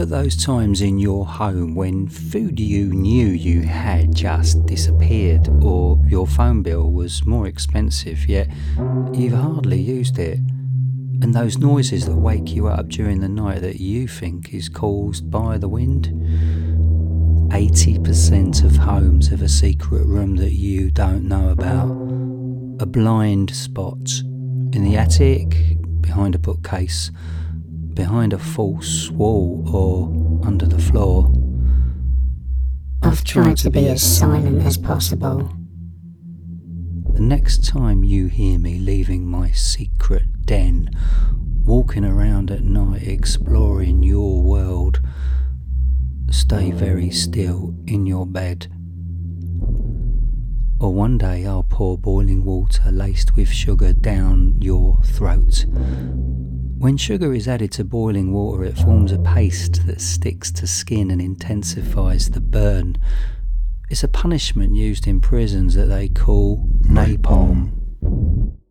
remember those times in your home when food you knew you had just disappeared, or your phone bill was more expensive yet you've hardly used it? And those noises that wake you up during the night that you think is caused by the wind? 80% of homes have a secret room that you don't know about. A blind spot in the attic, behind a bookcase, behind a false wall, or under the floor. I've tried to be as silent as possible. The next time you hear me leaving my secret den, walking around at night exploring your world, stay very still in your bed. Or one day I'll pour boiling water laced with sugar down your throat. When sugar is added to boiling water, it forms a paste that sticks to skin and intensifies the burn. It's a punishment used in prisons that they call napalm.